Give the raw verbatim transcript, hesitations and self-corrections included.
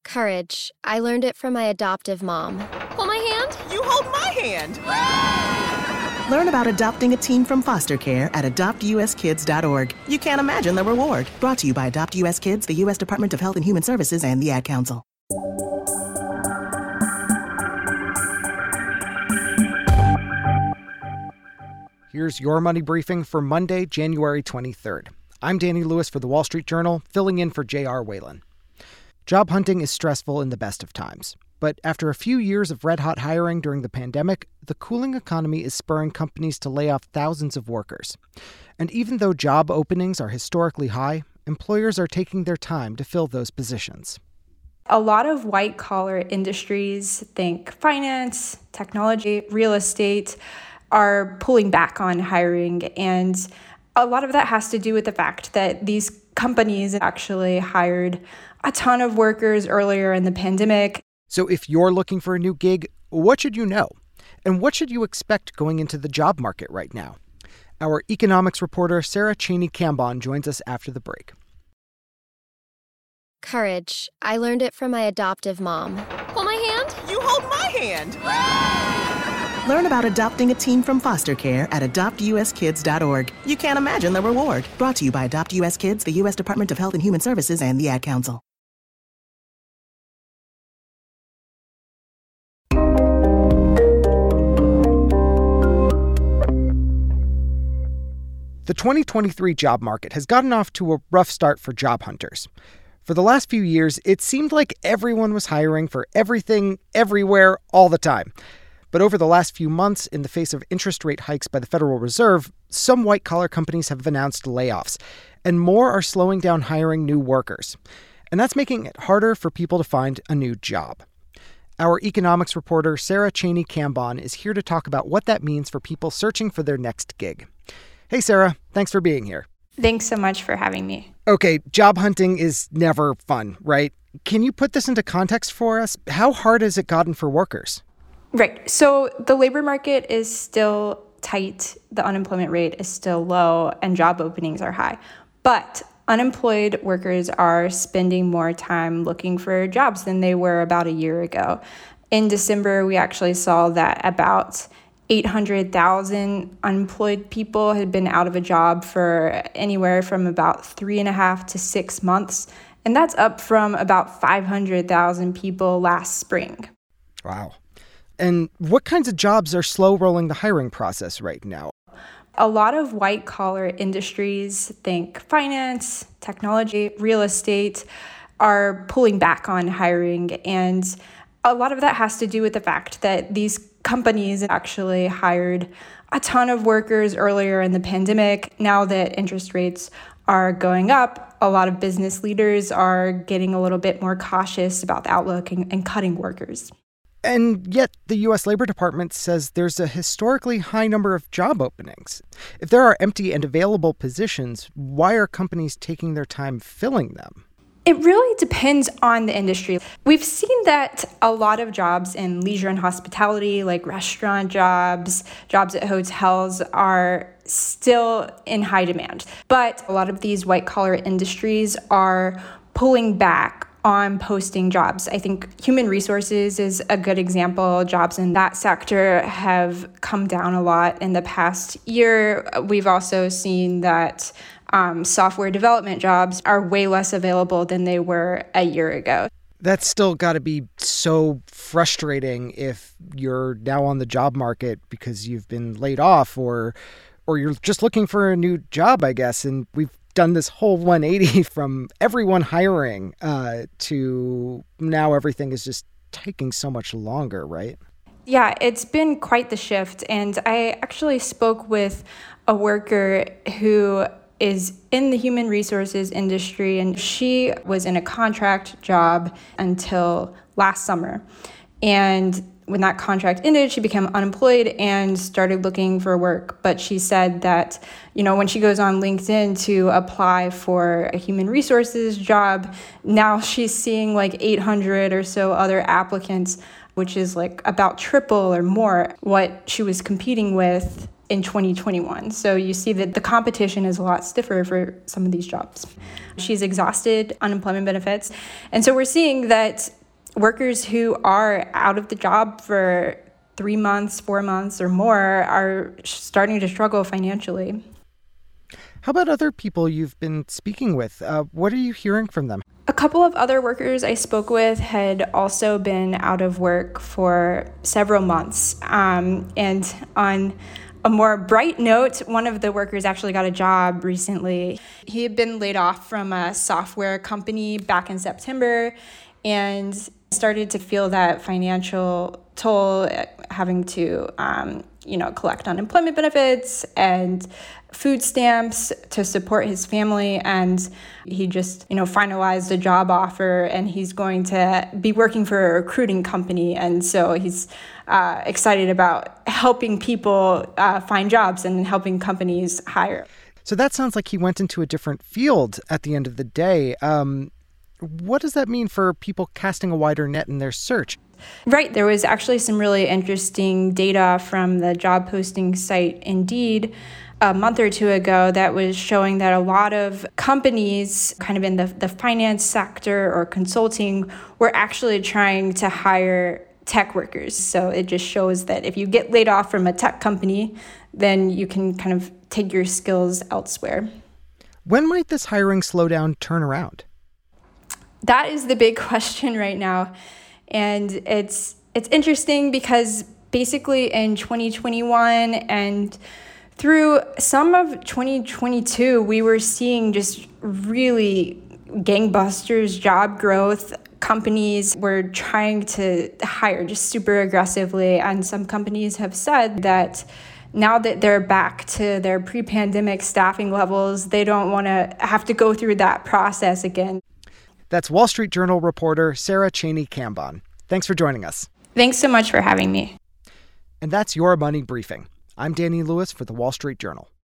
Courage. I learned it from my adoptive mom. Hold my hand? You hold my hand! Learn about adopting a teen from foster care at adopt u s kids dot org. You can't imagine the reward. Brought to you by Adopt U S Kids, the U S Department of Health and Human Services, and the Ad Council. Here's your Money Briefing for Monday, January twenty-third. I'm Danny Lewis for The Wall Street Journal, filling in for J R. Whalen. Job hunting is stressful in the best of times. But after a few years of red-hot hiring during the pandemic, the cooling economy is spurring companies to lay off thousands of workers. And even though job openings are historically high, employers are taking their time to fill those positions. A lot of white-collar industries, think finance, technology, real estate, are pulling back on hiring. And a lot of that has to do with the fact that these companies actually hired a ton of workers earlier in the pandemic. So if you're looking for a new gig, what should you know? And what should you expect going into the job market right now? Our economics reporter, Sarah Cheney Cambon, joins us after the break. Courage. I learned it from my adoptive mom. Hold my hand? You hold my hand! Learn about adopting a teen from foster care at adopt u s kids dot org. You can't imagine the reward. Brought to you by Adopt U S Kids, the U S Department of Health and Human Services, and the Ad Council. The twenty twenty-three job market has gotten off to a rough start for job hunters. For the last few years, it seemed like everyone was hiring for everything, everywhere, all the time. But over the last few months, in the face of interest rate hikes by the Federal Reserve, some white-collar companies have announced layoffs, and more are slowing down hiring new workers. And that's making it harder for people to find a new job. Our economics reporter, Sarah Cheney Cambon, is here to talk about what that means for people searching for their next gig. Hey, Sarah, thanks for being here. Thanks so much for having me. Okay, job hunting is never fun, right? Can you put this into context for us? How hard has it gotten for workers? Right. So the labor market is still tight, the unemployment rate is still low, and job openings are high. But unemployed workers are spending more time looking for jobs than they were about a year ago. In December, we actually saw that about eight hundred thousand unemployed people had been out of a job for anywhere from about three and a half to six months. And that's up from about five hundred thousand people last spring. Wow. And what kinds of jobs are slow rolling the hiring process right now? A lot of white-collar industries, think finance, technology, real estate, are pulling back on hiring. And a lot of that has to do with the fact that these companies actually hired a ton of workers earlier in the pandemic. Now that interest rates are going up, a lot of business leaders are getting a little bit more cautious about the outlook and, and cutting workers. And yet the U S Labor Department says there's a historically high number of job openings. If there are empty and available positions, why are companies taking their time filling them? It really depends on the industry. We've seen that a lot of jobs in leisure and hospitality, like restaurant jobs, jobs at hotels, are still in high demand. But a lot of these white-collar industries are pulling back on posting jobs. I think human resources is a good example. Jobs in that sector have come down a lot in the past year. We've also seen that um, software development jobs are way less available than they were a year ago. That's still got to be so frustrating if you're now on the job market because you've been laid off or or you're just looking for a new job, I guess. And we've done this whole one eighty from everyone hiring uh, to now everything is just taking so much longer, right? Yeah, it's been quite the shift. And I actually spoke with a worker who is in the human resources industry, and she was in a contract job until last summer. And when that contract ended, she became unemployed and started looking for work. But she said that, you know, when she goes on LinkedIn to apply for a human resources job, now she's seeing like eight hundred or so other applicants, which is like about triple or more what she was competing with in twenty twenty-one. So you see that the competition is a lot stiffer for some of these jobs. She's exhausted unemployment benefits. And so we're seeing that workers who are out of the job for three months, four months or more are starting to struggle financially. How about other people you've been speaking with? Uh, what are you hearing from them? A couple of other workers I spoke with had also been out of work for several months. Um, and on a more bright note, one of the workers actually got a job recently. He had been laid off from a software company back in September and started to feel that financial toll, having to um, you know, collect unemployment benefits and food stamps to support his family. And he just, you know, finalized a job offer, and he's going to be working for a recruiting company. And so he's uh, excited about helping people uh, find jobs and helping companies hire. So that sounds like he went into a different field at the end of the day. Um, what does that mean for people casting a wider net in their search? Right. There was actually some really interesting data from the job posting site Indeed a month or two ago that was showing that a lot of companies kind of in the, the finance sector or consulting were actually trying to hire tech workers. So it just shows that if you get laid off from a tech company, then you can kind of take your skills elsewhere. When might this hiring slowdown turn around? That is the big question right now. And it's it's interesting because basically in twenty twenty-one and through some of twenty twenty-two, we were seeing just really gangbusters job growth. Companies were trying to hire just super aggressively. And some companies have said that now that they're back to their pre-pandemic staffing levels, they don't want to have to go through that process again. That's Wall Street Journal reporter Sarah Cheney Cambon. Thanks for joining us. Thanks so much for having me. And that's your Money Briefing. I'm Danny Lewis for The Wall Street Journal.